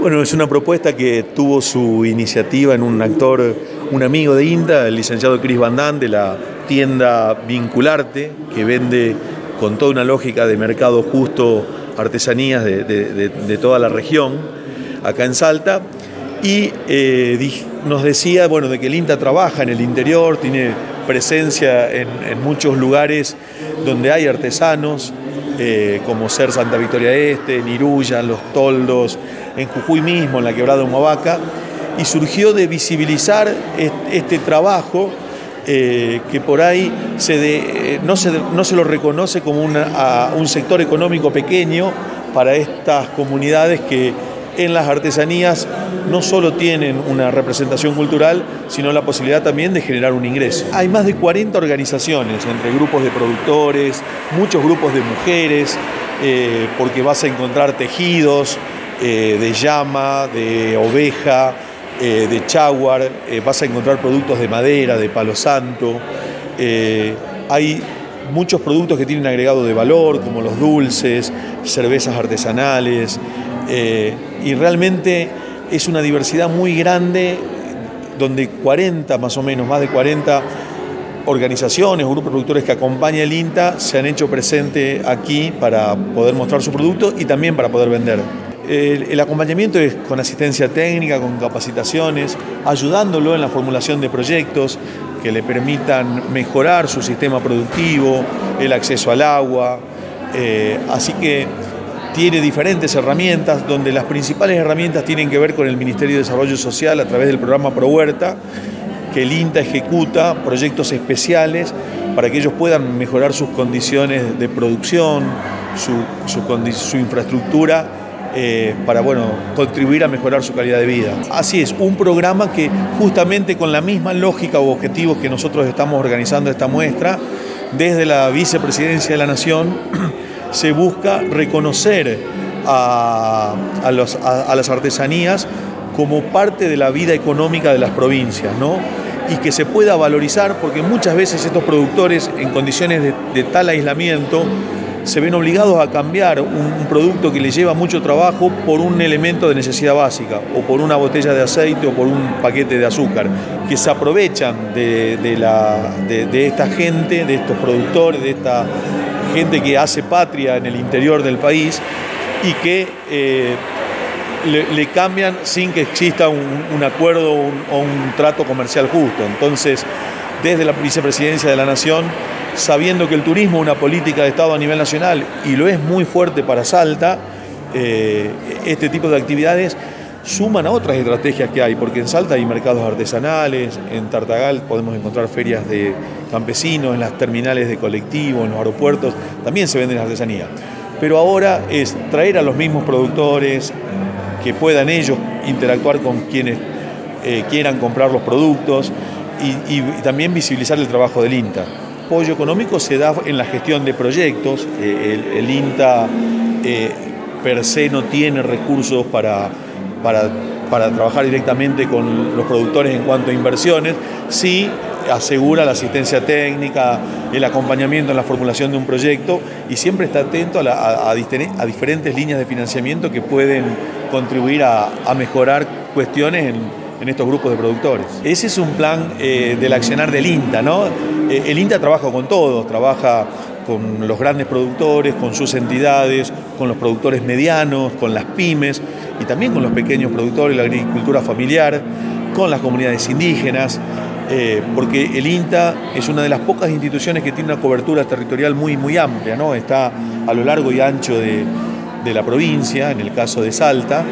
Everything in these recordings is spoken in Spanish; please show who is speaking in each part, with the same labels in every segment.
Speaker 1: Bueno, es una propuesta que tuvo su iniciativa en un actor, un amigo de INTA, el licenciado Cris Bandán, de la tienda Vincularte, que vende con toda una lógica de mercado justo artesanías de toda la región, acá en Salta. Y nos decía, bueno, de que el INTA trabaja en el interior, tiene presencia en muchos lugares donde hay artesanos, como ser Santa Victoria Este, en Iruya, en Los Toldos, en Jujuy mismo, en la Quebrada de Humahuaca, y surgió de visibilizar este trabajo que por ahí no se lo reconoce como un sector económico pequeño para estas comunidades que en las artesanías no solo tienen una representación cultural, sino la posibilidad también de generar un ingreso. Hay más de 40 organizaciones, entre grupos de productores, muchos grupos de mujeres, porque vas a encontrar tejidos de llama, de oveja, de chaguar, vas a encontrar productos de madera, de palo santo. Hay muchos productos que tienen agregado de valor, como los dulces, cervezas artesanales, y realmente es una diversidad muy grande donde 40 más o menos, más de 40 organizaciones o grupos de productores que acompaña el INTA se han hecho presente aquí para poder mostrar su producto y también para poder vender. El acompañamiento es con asistencia técnica, con capacitaciones, ayudándolo en la formulación de proyectos que le permitan mejorar su sistema productivo, el acceso al agua, así que tiene diferentes herramientas, donde las principales herramientas tienen que ver con el Ministerio de Desarrollo Social a través del programa ProHuerta, que el INTA ejecuta proyectos especiales para que ellos puedan mejorar sus condiciones de producción, su infraestructura, para contribuir a mejorar su calidad de vida. Así es, un programa que justamente con la misma lógica u objetivos que nosotros estamos organizando esta muestra, desde la Vicepresidencia de la Nación, se busca reconocer a las artesanías como parte de la vida económica de las provincias, ¿no? Y que se pueda valorizar, porque muchas veces estos productores en condiciones de tal aislamiento se ven obligados a cambiar un producto que les lleva mucho trabajo por un elemento de necesidad básica, o por una botella de aceite o por un paquete de azúcar, que se aprovechan de esta gente, de estos productores, de esta gente que hace patria en el interior del país y que le cambian sin que exista un acuerdo o un trato comercial justo. Entonces, desde la Vicepresidencia de la Nación, sabiendo que el turismo es una política de Estado a nivel nacional y lo es muy fuerte para Salta, este tipo de actividades suman a otras estrategias que hay, porque en Salta hay mercados artesanales, en Tartagal podemos encontrar ferias de campesinos, en las terminales de colectivo, en los aeropuertos, también se venden artesanías. Pero ahora es traer a los mismos productores, que puedan ellos interactuar con quienes quieran comprar los productos y también visibilizar el trabajo del INTA. El apoyo económico se da en la gestión de proyectos, el INTA per se no tiene recursos para trabajar directamente con los productores en cuanto a inversiones, sí asegura la asistencia técnica, el acompañamiento en la formulación de un proyecto y siempre está atento a diferentes líneas de financiamiento que pueden contribuir a mejorar cuestiones en estos grupos de productores. Ese es un plan del accionar del INTA, ¿no? El INTA trabaja con todos, trabaja con los grandes productores, con sus entidades, con los productores medianos, con las pymes y también con los pequeños productores, la agricultura familiar, con las comunidades indígenas, porque el INTA es una de las pocas instituciones que tiene una cobertura territorial muy amplia, ¿no? Está a lo largo y ancho de la provincia, en el caso de Salta,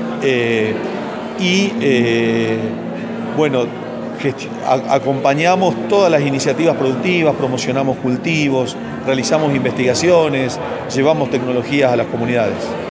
Speaker 1: acompañamos todas las iniciativas productivas, promocionamos cultivos, realizamos investigaciones, llevamos tecnologías a las comunidades.